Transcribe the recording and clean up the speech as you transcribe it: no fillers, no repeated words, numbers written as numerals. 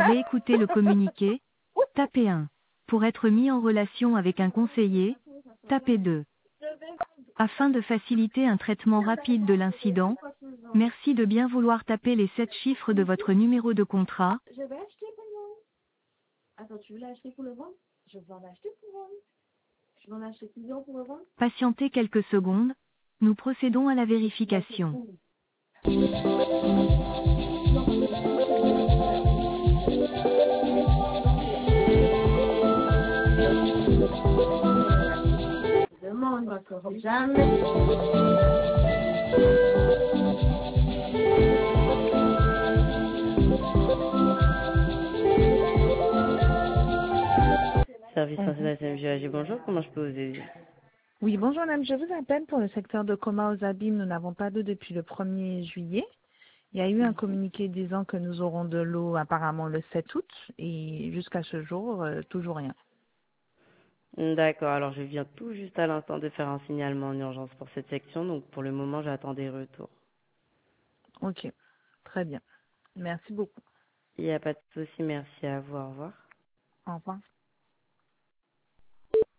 réécouter le communiqué, tapez 1. Pour être mis en relation avec un conseiller, tapez 2. Afin de faciliter un traitement rapide de l'incident, merci de bien vouloir taper les 7 chiffres de votre numéro de contrat. Je vais acheter pour vendre. Attends, tu veux l'acheter pour le vendre? Je vais en acheter pour vendre. Je vais en acheter plusieurs pour le vendre. Patientez quelques secondes. Nous procédons à la vérification. Demande encore jamais. Service français de la SMJAG, bonjour, comment je peux vous aider? Oui, bonjour madame, je vous appelle pour le secteur de coma aux abîmes. Nous n'avons pas d'eau depuis le 1er juillet. Il y a eu un communiqué disant que nous aurons de l'eau apparemment le 7 août et jusqu'à ce jour, toujours rien. D'accord, alors je viens tout juste à l'instant de faire un signalement en urgence pour cette section, donc pour le moment j'attends des retours. Ok, très bien. Merci beaucoup. Il n'y a pas de souci, merci à vous, au revoir. Au revoir.